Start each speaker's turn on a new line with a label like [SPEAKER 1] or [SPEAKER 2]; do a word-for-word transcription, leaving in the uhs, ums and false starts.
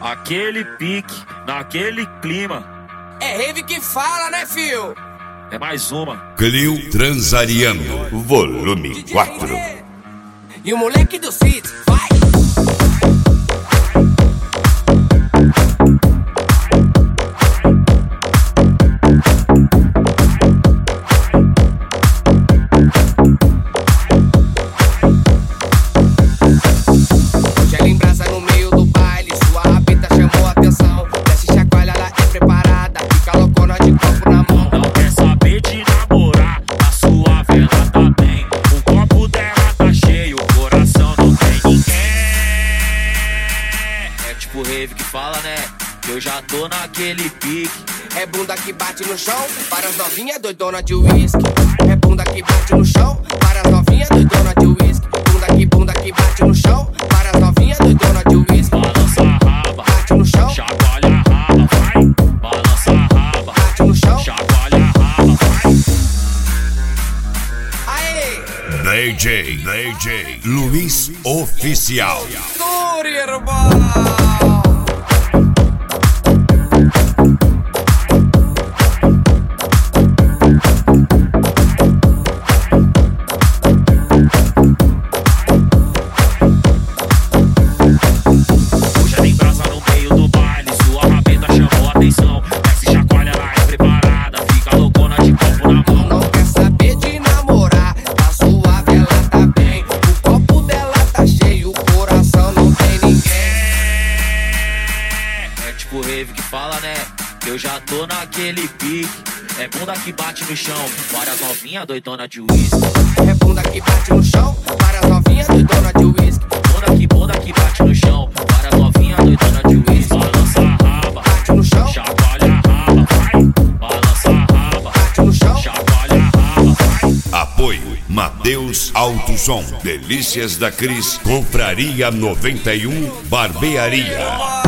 [SPEAKER 1] aquele pique, naquele clima.
[SPEAKER 2] É rave que fala, né, fio?
[SPEAKER 1] É mais uma.
[SPEAKER 3] Clio Transariano, volume quatro.
[SPEAKER 2] E o moleque do Cid, vai! Hoje ela embrasa no meio do baile, sua rabeta chamou a atenção. Desce chacoalha, ela é preparada, fica loucona de copo na mão.
[SPEAKER 1] Não quer saber de namorar, a sua vela tá bem. O copo dela tá cheio, o coração não tem ninguém. É tipo rave que fala, né? Que eu já tô naquele pique.
[SPEAKER 2] É bunda que bate no chão, para as novinhas doidona de uísque. É bunda que bate no chão, para as novinhas doidona de uísque. Bunda que bunda que bate no chão, para as novinhas doidona de uísque.
[SPEAKER 1] Balança a raba,
[SPEAKER 2] bate no chão,
[SPEAKER 1] chacoalha a raba, vai. Balança a raba,
[SPEAKER 2] bate no chão,
[SPEAKER 1] chacoalha a raba, vai.
[SPEAKER 2] Aê!
[SPEAKER 3] D J, D J Luiz Oficial.
[SPEAKER 2] Duro, irmão!
[SPEAKER 1] Hoje ela embrasa no meio do baile, sua rabeta chamou a atenção. Desce chacoalha, ela é preparada, fica loucona de copo na mão.
[SPEAKER 2] Não quer saber de namorar, tá suave, ela tá bem. O copo dela tá cheio, o coração não tem ninguém.
[SPEAKER 1] É tipo rave que fala, né? Que eu já tô naquele pique. É bunda que bate no chão, várias novinhas doidona de uísque.
[SPEAKER 2] É bunda que bate no chão, para as novinhas doidona de uísque.
[SPEAKER 1] Bunda que bunda que bate no chão, várias novinhas doidona de uísque. Balança a raba,
[SPEAKER 2] Bate no chão,
[SPEAKER 1] chacoalha a raba, vai. Balança a raba,
[SPEAKER 2] bate no chão.
[SPEAKER 1] chacoalha a raba, vai.
[SPEAKER 3] Apoio Mateus Alto Som, Delícias da Cris, Confraria noventa e um, Barbearia.